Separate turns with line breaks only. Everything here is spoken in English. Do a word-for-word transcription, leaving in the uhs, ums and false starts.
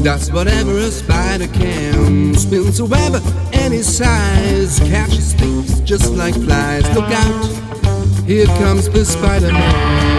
Does whatever a spider can, spins a web any size, catches thieves just like flies. Look out, here comes the Spider-Man.